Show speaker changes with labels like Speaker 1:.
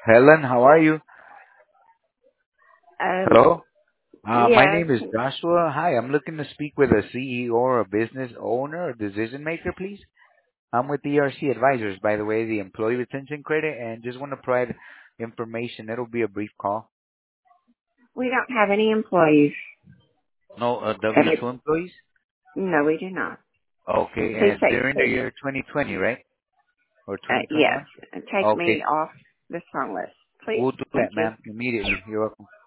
Speaker 1: Helen, how are you?
Speaker 2: Um,
Speaker 1: Hello? My
Speaker 2: yes,
Speaker 1: name is Joshua. Hi, I'm looking to speak with a CEO or a business owner or decision maker, please. I'm with ERC Advisors, by the way, the employee retention credit, and just want to provide information. It'll be a brief call.
Speaker 2: we don't have any employees.
Speaker 1: No,
Speaker 2: Every,
Speaker 1: W-2 employees?
Speaker 2: no, we do not.
Speaker 1: Okay,
Speaker 2: Please
Speaker 1: and
Speaker 2: take,
Speaker 1: during the year 2020, right? Or
Speaker 2: yes,
Speaker 1: 2021?
Speaker 2: take me
Speaker 1: Okay,
Speaker 2: off this phone list, please.
Speaker 1: we'll do
Speaker 2: Thank
Speaker 1: that,
Speaker 2: you.
Speaker 1: ma'am, immediately. You're welcome.